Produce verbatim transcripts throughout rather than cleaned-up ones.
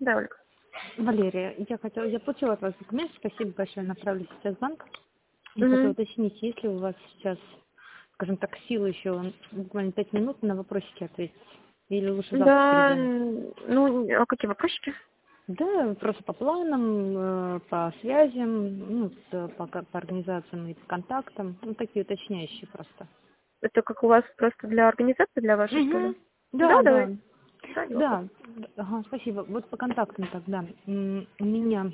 Да, Ольга. Валерия, я хотела, я получила от вас документ, спасибо большое, направлю сейчас в банк. Я хотела Угу. уточнить, есть ли у вас сейчас, скажем так, силы еще буквально пять минут на вопросики ответить? Или лучше завтра Да, перезвонить? м, ну, а какие вопросики? Да, просто по планам, э, по связям, ну, с- по, ко- по организациям и по контактам, ну, такие уточняющие просто. Это как у вас просто для организации, для вашей, что ли? Угу. Да, Да, давай. да. Да, не вопрос. Да, ага, спасибо. Вот по контактам тогда. М, У меня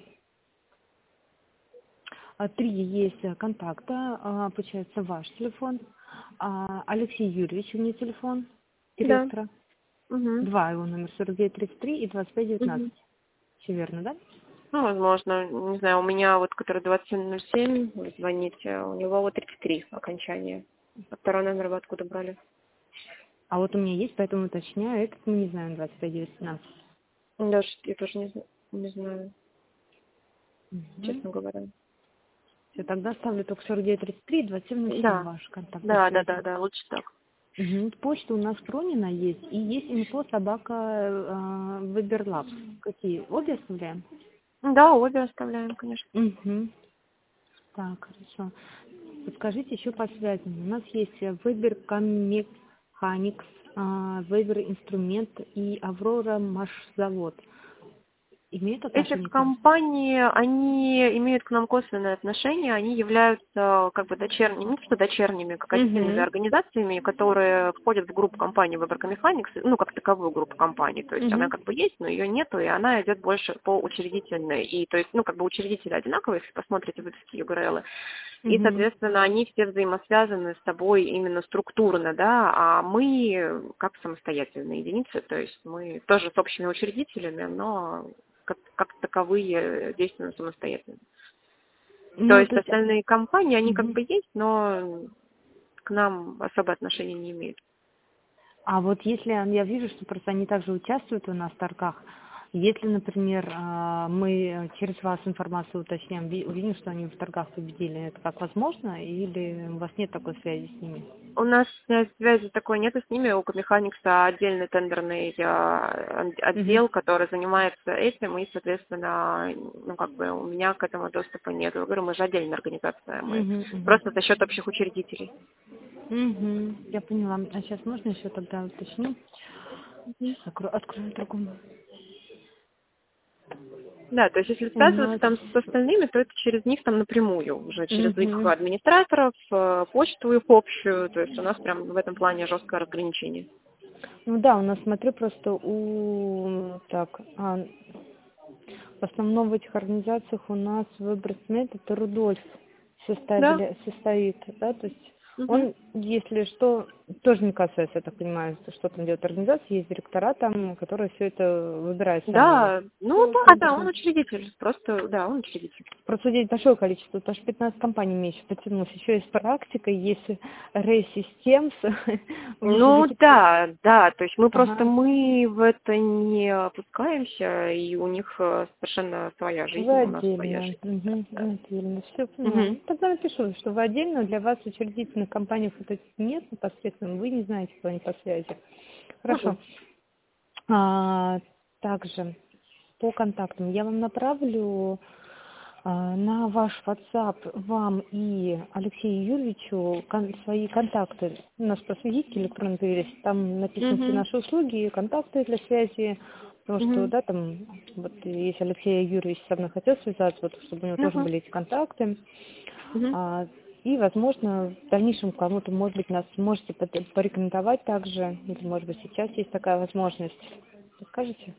а, три есть э, контакта, а, получается, ваш телефон, а, Алексей Юрьевич у меня телефон, Да. директора, Угу. два его номер, сорок девять тридцать три и двадцать пять Угу. девятнадцать. Все верно, да? Ну, возможно, не знаю, у меня вот, который двадцать семь ноль семь, вы звоните, у него вот тридцать три окончание. А второй номер вы откуда брали? А вот у меня есть, поэтому уточняю, этот мы не знаем, двадцать пять девятнадцать. Даже я тоже не, зна- не знаю, Угу. честно говоря. Все, тогда ставлю только сорок девять тридцать три и двадцать семь ноль семь Да, ваш контакт для да, да, связи. да, да, лучше так. Угу. Почта у нас Пронина есть, и есть инфо собака э, Выберлабс. Какие? Обе оставляем? Да, обе оставляем, конечно. Угу. Так, хорошо. Подскажите еще по связям. У нас есть э, Выбер Механикс, Выбер Инструмент и Аврора Машзавод. Имеют Эти отношение к вам? компании, они имеют к нам косвенное отношение, они являются как бы дочерними, не то что дочерними, как отдельными Угу. организациями, которые входят в группу компаний Выборка Механикс, ну, как таковую группу компаний. То есть она Угу. как бы есть, но ее нету, и она идет больше по учредительной. И то есть, ну, как бы учредители одинаковые, если посмотрите выписки ю гэ эр эл. И, Угу. соответственно, они все взаимосвязаны с тобой именно структурно, да, а мы как самостоятельные единицы, то есть мы тоже с общими учредителями, но как, как таковые действуем самостоятельно. То Ну, есть то есть... остальные компании, они как Мгм. бы есть, но к нам особое отношение не имеют. А вот если я вижу, что просто они также участвуют у нас в торгах, если, например, а, мы через вас информацию уточняем, ви- увидим, что они в торгах победили, это как возможно, или у вас нет такой связи с ними? У нас э, связи такой нет с ними, у Комеханикса отдельный тендерный э, Угу. отдел, который занимается этим, и, соответственно, ну, как бы у меня к этому доступа нет. Я говорю, мы же отдельная организация, мы Угу, угу. просто за счет общих учредителей. Угу. Я поняла. А сейчас можно еще тогда уточню? Сейчас открою, открою другому. Да, то есть если У связываться нас... там с остальными, то это через них там напрямую, уже через их Угу. администраторов, э, почту их общую, то есть у нас прям в этом плане жесткое разграничение. Ну да, у нас, смотрю, просто у... Так, а, в основном в этих организациях у нас выбор СМИ это Рудольф Да. составили, состоит, да, то есть Мгм. он, если что, тоже не касается, я так понимаю, что там делает организация, есть директора там, которые все это выбирают сами. Да, ну Всё, да, да, он конечно. учредитель, просто, да, он учредитель. Просудить большое количество, потому что пятнадцать компаний меньше потянулось. Еще есть практика, есть Ray Systems, у них уже Ну какие-то... да, да, то есть мы просто, Ага. мы в это не опускаемся, и у них э, совершенно своя жизнь, Вы у нас своя отдельно. жизнь. Угу. Да. Отдельно. Все поняла. Мгм. Ну, тогда напишу, что вы отдельно, для вас учредительных компаний вот этих нет непосредственно, вы не знаете, кто они по связи. Хорошо. Мгм. А, также по контактам я вам направлю а, на ваш WhatsApp вам и Алексею Юрьевичу кон- свои контакты. У нас просто есть электронный перевес, там написаны все Мгм. наши услуги, контакты для связи, потому что, Мгм. да, там, вот, если Алексей Юрьевич со мной хотел связаться, вот, чтобы у него тоже Мгм. были эти контакты, Мгм. а, и, возможно, в дальнейшем кому-то, может быть, нас можете пот- порекомендовать также, или, может быть, сейчас есть такая возможность. Скажите?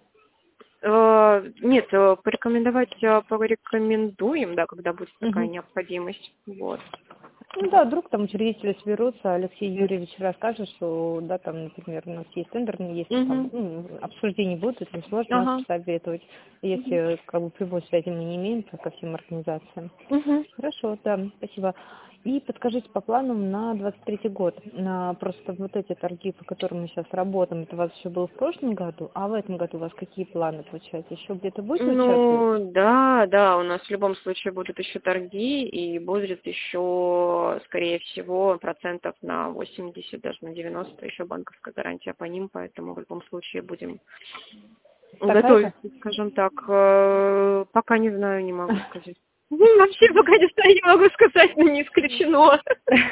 Э, Нет, э, порекомендовать э, порекомендуем, да, когда будет такая Мгм. необходимость. Вот. Ну да, вдруг там учредители соберутся, Алексей Юрьевич расскажет, что, да, там, например, у нас есть тендерные, если там Мгм. ну, обсуждений будут, то сможет нас Ага. посоветовать, Мгм. если как бы прямой связи мы не имеем то ко всем организациям. Мгм. Хорошо, да, спасибо. И подскажите по планам на двадцать третий год. На, просто вот эти торги, по которым мы сейчас работаем, это у вас еще было в прошлом году, а в этом году у вас какие планы, получается? Еще где-то будете участвовать? Ну, да, да, у нас в любом случае будут еще торги, и будет еще, скорее всего, процентов на восемьдесят, даже на девяносто еще банковская гарантия по ним, поэтому в любом случае будем готовится, скажем так. Э, Пока не знаю, не могу сказать. Вообще пока не знаю, не могу сказать, но не исключено.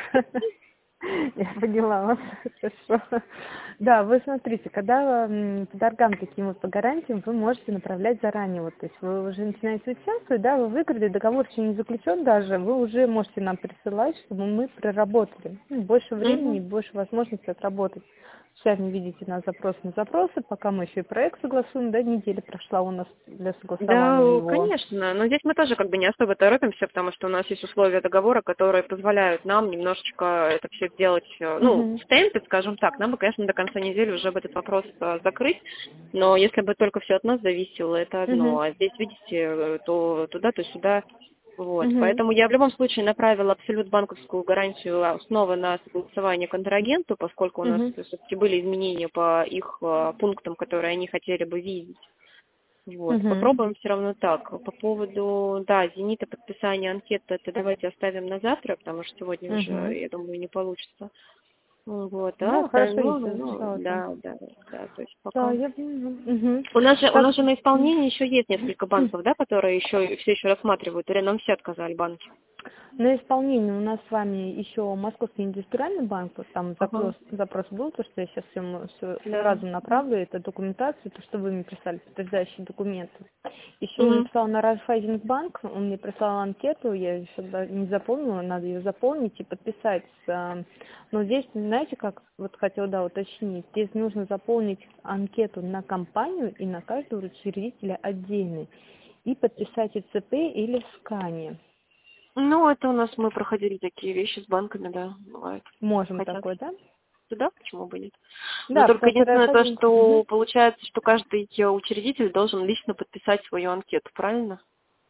Я поняла вас, хорошо. Да, вы смотрите, когда м, по торгам таким вот по гарантиям вы можете направлять заранее, вот, то есть вы уже начинаете участвовать, да, вы выиграли, договор еще не заключен даже, вы уже можете нам присылать, чтобы мы проработали. Ну, больше времени, Мгм. больше возможностей отработать. Сами видите на запрос на запросы, пока мы еще и проект согласуем, да, неделя прошла у нас для согласования Да, его. конечно, но здесь мы тоже как бы не особо торопимся, потому что у нас есть условия договора, которые позволяют нам немножечко это все сделать, э, ну, Мгм. в темпе, скажем так. Нам бы, конечно, до конца недели уже бы этот вопрос э, закрыть, но если бы только все от нас зависело, это одно. Мгм. А здесь, видите, э, то туда, то сюда. Вот. Мгм. Поэтому я в любом случае направила абсолют банковскую гарантию а, снова на согласование контрагенту, поскольку у нас Мгм. все-таки были изменения по их э, пунктам, которые они хотели бы видеть. Вот, Мгм. попробуем все равно так. По поводу, да, «Зенита», подписания анкеты, это давайте оставим на завтра, потому что сегодня уже, Мгм. я думаю, не получится. Ну, вот, Да, а хорошо, остальное, если ну, пожалуйста. да, да, да, то есть Да, пока. я поняла. Мгм. У нас же, у Так, нас же на исполнении еще есть несколько банков, да, которые еще все еще рассматривают, или нам все отказали банки? на исполнение у нас с вами еще Московский индустриальный банк, вот там Ага, запрос, запрос был, то, что я сейчас все, все да. сразу направлю, это документацию, то, что вы мне прислали, подтверждающие документы. Еще я Угу. написала на Райффайзенбанк, он мне прислал анкету, я еще да- не заполнила, надо ее заполнить и подписать. а, Но здесь, знаете, как, вот хотела, да, уточнить, здесь нужно заполнить анкету на компанию и на каждого учредителя отдельный и подписать ИЦП или в скане. Ну, это у нас мы проходили такие вещи с банками, да, бывает. Можем Хотят такой, да? туда, почему бы нет? Но Да, только потому что единственное то, Райффайзен... что Мгм. получается, что каждый учредитель должен лично подписать свою анкету, правильно?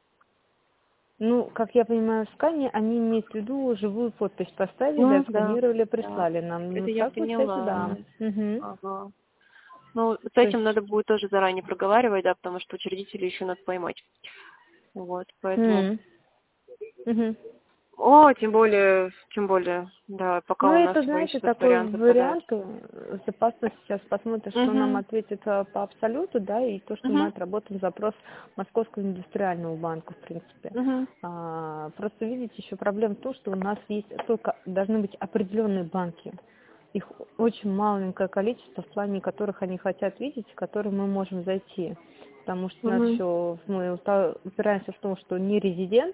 Ну, как я понимаю, в скане они имеют в виду живую подпись поставили, Ну, да, отсканировали, да. прислали нам. Ну, Это я так получается, поняла. да. Мгм. Ага. Ну, с То этим есть... надо будет тоже заранее проговаривать, да, потому что учредители еще надо поймать. Вот, поэтому... М. Мгм. О, тем более, тем более, да, пока Ну, у нас это, всего знаете, еще этот такой вариант вариант, отпадает. э, запасно сейчас посмотрим, что нам Угу, ответит э, по абсолюту, да, и то, что мы угу, отработаем запрос Московского индустриального банка, в принципе. угу. А, просто, видите, еще проблема в том, что у нас есть только, должны быть определенные банки. Их очень маленькое количество, в плане которых они хотят видеть, в которые мы можем зайти. Потому что у нас Угу. еще, мы упираемся в том, что не резидент,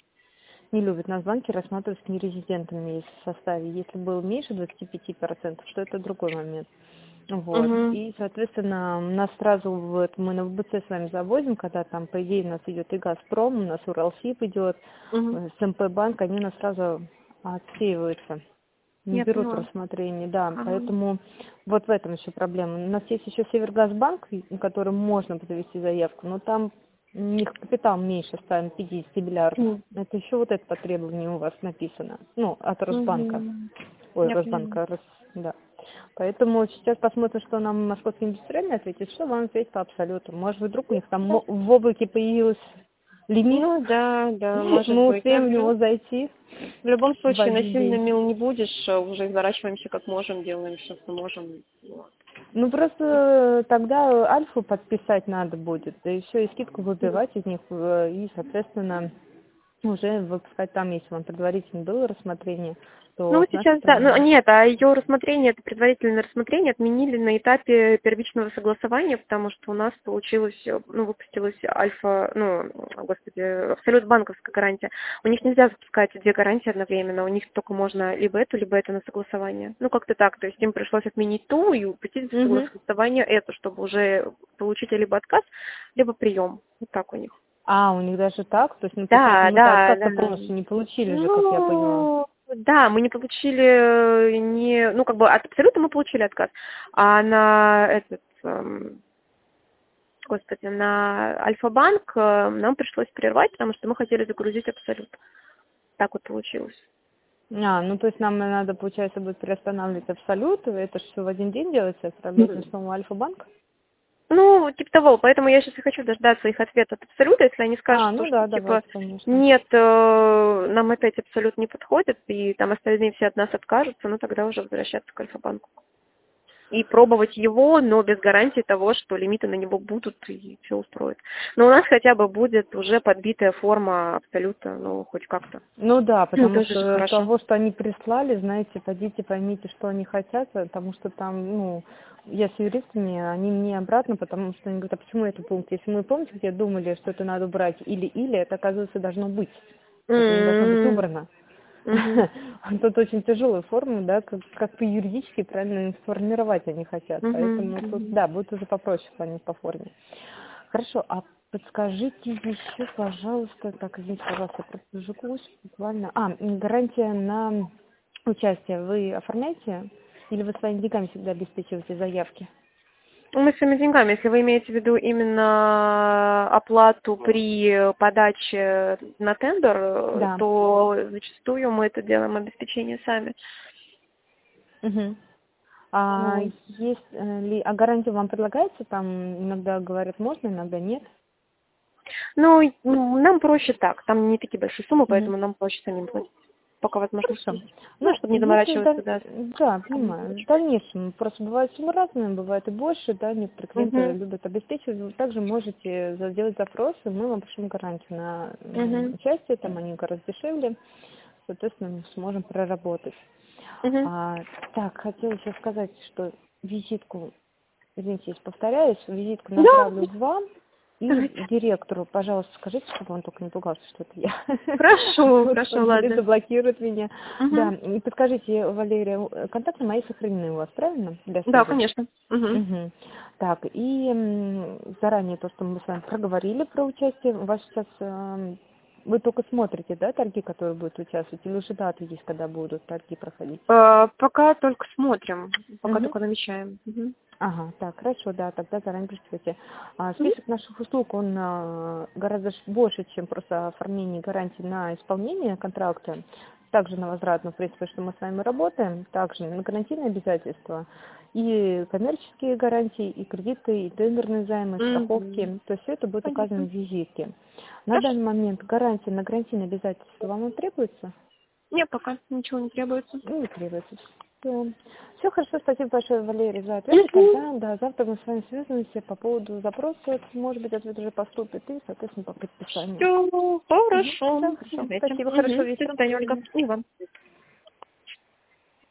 не любят нас банки рассматривать с нерезидентами в составе. Если было меньше двадцати пяти процентов, то это другой момент. Вот. Угу. И, соответственно, нас сразу вот, мы на ВБЦ с вами завозим, когда там, по идее, у нас идет и Газпром, у нас Уралсиб идет, Угу. э, СМП банк, они у нас сразу отсеиваются, не Я берут в поняла. рассмотрение, да. Ага. Поэтому вот в этом еще проблема. У нас есть еще Севергазбанк, которым можно завести заявку, но там у них капитал меньше ста пятидесяти миллиардов. Это еще вот это по требованию у вас написано. Ну, от Росбанка. Угу. Ой, Я поняла. Росбанка, Рос... да. Поэтому сейчас посмотрим, что нам Московский индустриальный ответит, что вам ответит по абсолюту. Может, вдруг у них там мо- в облаке появился лимит, Ну да, да, может мы быть. Но успеем в него зайти в любом в случае один насильно день. мил не будешь, а уже изворачиваемся как можем, делаем все, что можем. Вот. Ну, просто тогда альфу подписать надо будет, да еще и скидку выбивать из них, э, и, соответственно, уже выпускать там, если вам предварительно было рассмотрение, то Ну, с нашей сейчас, да, ну, стороны... нет, а ее рассмотрение, это предварительное рассмотрение отменили на этапе первичного согласования, потому что у нас получилось, э, ну, выпустилась альфа, ну, господи, абсолют банковская гарантия. У них нельзя запускать две гарантии одновременно, у них только можно либо эту, либо это на согласование. Ну, как-то так, то есть им пришлось отменить ту и упустить за Мгм. согласование эту, чтобы уже получить либо отказ, либо прием. Вот так у них. А, у них даже так? То есть, ну, получается, Да, мы-то да, отказ-то да. полностью не получили же, как я поняла. Ну, да, мы не получили, э, не, ну, как бы от абсолюта мы получили отказ, а на этот, эм, господи, на Альфа-банк э, нам пришлось прервать, потому что мы хотели загрузить абсолют. Так вот получилось. А, ну, то есть нам надо, получается, будет приостанавливать абсолют, это же все в один день делается, отправлять на самого Альфа-банк? Ну, типа того, поэтому я сейчас и хочу дождаться их ответа от абсолюта, если они скажут, А, то, ну что да, типа давайте, конечно. нет, э, нам опять абсолют не подходит, и там остальные все от нас откажутся, ну тогда уже возвращаться к Альфа-банку. и пробовать его, но без гарантии того, что лимиты на него будут и все устроит. Но у нас хотя бы будет уже подбитая форма абсолютно, ну, хоть как-то. Ну да, Ну, потому тоже же что хорошо. того, что они прислали, знаете, пойдите поймите, что они хотят, потому что там, ну, я с юристами, они мне обратно, потому что они говорят, а почему это пункт? Если мы, помните, где думали, что это надо убрать или-или, это, оказывается, должно быть. Это не должно быть М-м-м. убрано. Мгм. Тут очень тяжелая форма, да, как, как по-юридически правильно сформировать они хотят. Мгм. Поэтому тут, Мгм. да, будет уже попроще в плане по форме. Хорошо, а подскажите еще, пожалуйста, так, извините, пожалуйста, я пробежусь буквально. А, м, гарантия на участие вы оформляете? Или вы своими деньгами всегда обеспечиваете заявки? Ну, мы своими деньгами, если вы имеете в виду именно оплату при подаче на тендер, э, Да. то зачастую мы это делаем обеспечение сами. Угу. А Вот. есть э, ли, а гарантия вам предлагается? Там иногда говорят можно, иногда нет. Ну, и, ну, нам проще так, там не такие большие суммы, Угу. поэтому нам проще самим платить, пока возможность Хорошо. есть. Ну, Ну, чтобы не если, в заморачиваться, даль- да. да, понимаю, в дальнейшем просто бывают суммы разные, бывает и больше, да, некоторые клиенты Угу. любят обеспечивать, вы также можете за- сделать запрос, и мы вам пришлем гарантию на м, Угу. участие, там они гораздо дешевле, соответственно, мы сможем проработать. Угу. А, так, хотела еще сказать, что визитку, извините, если повторяюсь, визитку Да. направлю вам и Давайте. директору, пожалуйста, скажите, чтобы он только не пугался, что это я. Хорошо, Вот хорошо, он ладно. заблокирует меня. Да, Угу. и подскажите, Валерия, э, контакты мои сохранены у вас, правильно, для Да, связи? конечно. Угу. Угу. Так, и м, заранее то, что мы с вами проговорили про участие, у вас сейчас, эм, вы только смотрите, да, торги, которые будут участвовать, или уже даты есть, когда будут торги проходить? Э, пока только смотрим, пока Угу. только намечаем. Угу. Ага, так, хорошо, да, тогда заранее пришлите. А, Угу. список наших услуг, он а, гораздо ш- больше, чем просто оформление гарантии на исполнение контракта. Также на возврат, ну, в принципе, что мы с вами работаем, также на гарантийные обязательства, и коммерческие гарантии, и кредиты, и тендерные займы, и Угу. страховки. То есть все это будет указано Понятно. в визитке. На Хорошо. данный момент гарантия на гарантийные обязательства вам не требуется? Нет, пока ничего не требуется. Ну, не требуется. Все. Все хорошо, спасибо большое, Валерий, за ответы. Угу. Тогда, да, завтра мы с вами связываемся по поводу запроса. Может быть, ответ уже поступит и, соответственно, по предписанию. Все Угу. хорошо. Все, Давайте. спасибо, хорошего Угу. До вечера. До свидания, Ольга. свидания. И вам.